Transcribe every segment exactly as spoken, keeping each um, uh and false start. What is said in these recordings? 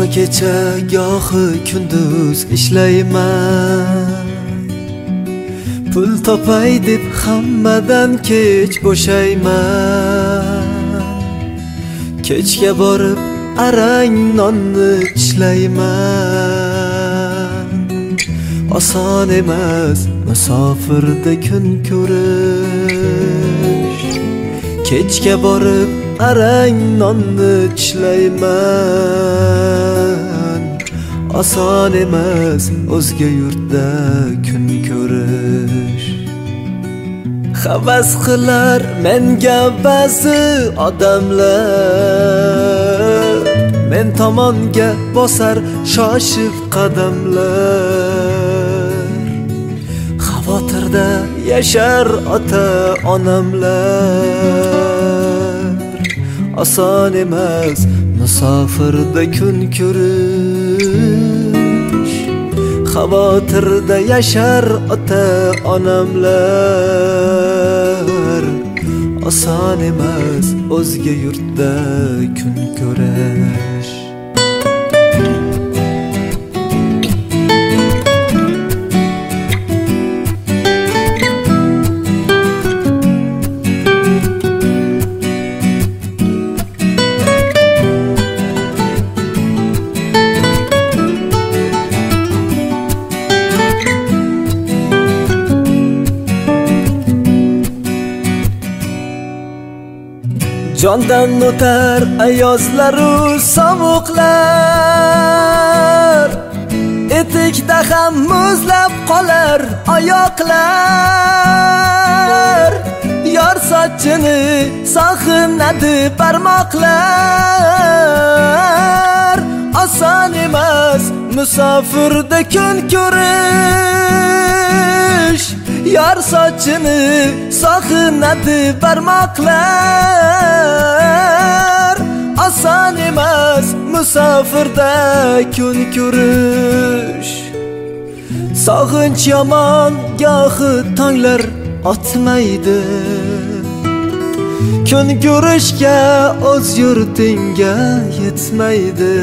gohi kecha gohi kunduz ishlayman. Pul topay deb hammadan kech bo'shayman. Kechga borib arang nonni tishlayman. Oson emas musofirda kun ko'rish. Kechga borib arang nonni tishlayman. Oson emas o'zga yurtda kun ko'rish. Havas qilar menga ba'zi odamlar, men tomonga bosar shoshib qadamlar. Xavotirda yashar ota onamlar. Oson emas musofirda kun ko'rish. Xavotirda yashar ota onamlar. Oson emas o'zga yurtda kun ko'rish. Jondan o'tar ayozlaru sovuqlar. Etikda ham muzlab qolar oyoqlar. Yor sochini sog'inadi barmoqlar. Oson emas musofirda kun ko'rish. Yor sochini sog'inadi barmoqlar. Oson emas musofirda kun ko'rish. Sog'inch yomon gohi tonglar otmaydi. Kun ko'rishga o'z yurtingga yetmaydi.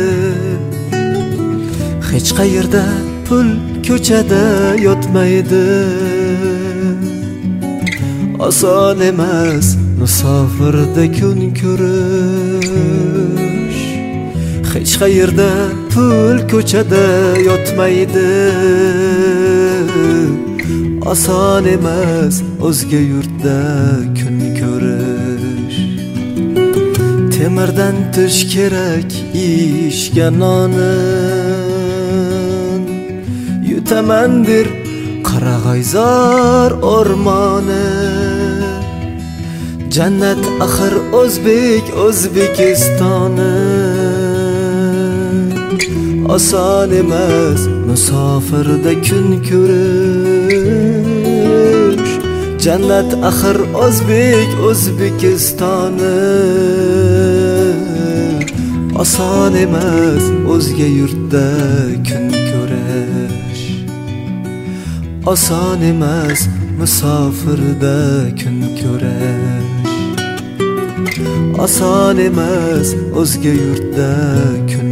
Hech qayerda pul ko'chada yotmaydi. Oson emas musofirda kun ko'rish. Hech qayerda pul ko'chada yotmaydi. Oson emas o'zga yurtda kun ko'rish. Temirdan tish kerak ishga nonin. Yutamandir Qarag'ayzor o'rmoni. Jannat axir o'zbek O'zbekistoni. Oson emas musofirda kun ko'rish. Jannat axir o'zbek O'zbekistoni. Oson emas o'zga yurtda kun ko'rish. Oson emas musofirda kun ko'rish. Oson emas o'zga yurtda kun